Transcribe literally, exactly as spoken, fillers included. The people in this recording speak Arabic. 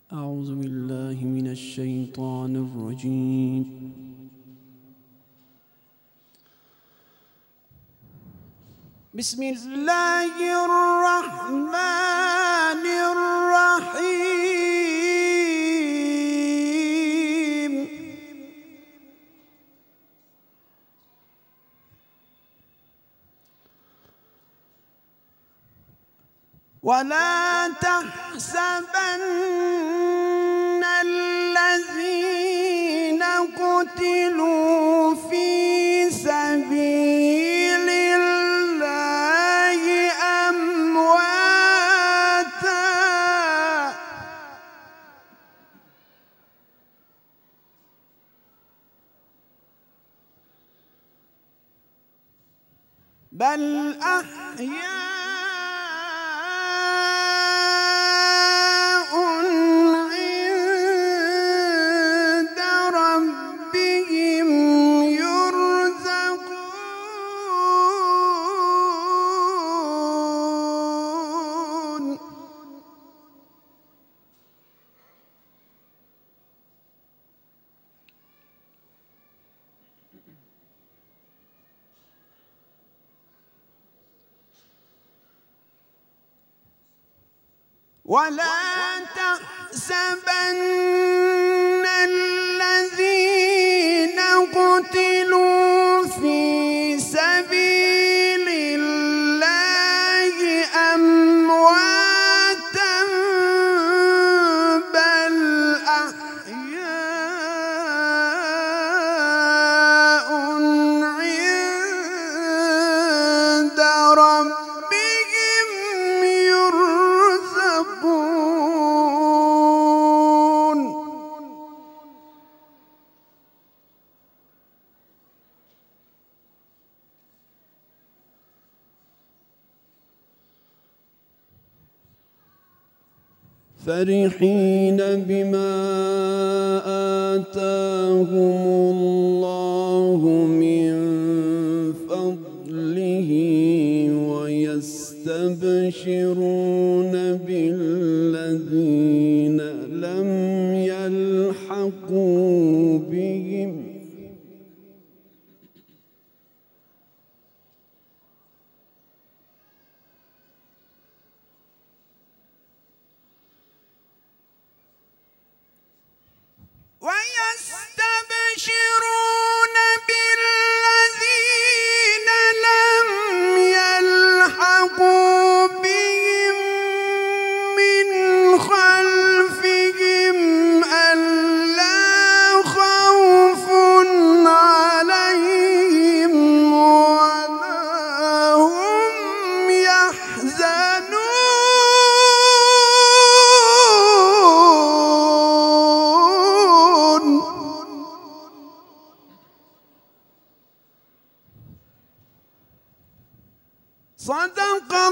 أعوذ بالله من الشيطان الرجيم. بسم الله الرحمن الرحيم. ولا تحسبن الذين قتلوا في سبيل الله أمواتا بل أحياء ولا تحسبن الذين قتلوا في سبيل الله أمواتا بل أحياء عند ربهم يرزقون. فرحين بما آتاهم الله من فضله ويستبشرون بالذين لم يلحقوا بهم ويستبشرون بالذين لم يلحقوا بهم من خلفهم ألا خوف عليهم ولا هم يحزنون. صدق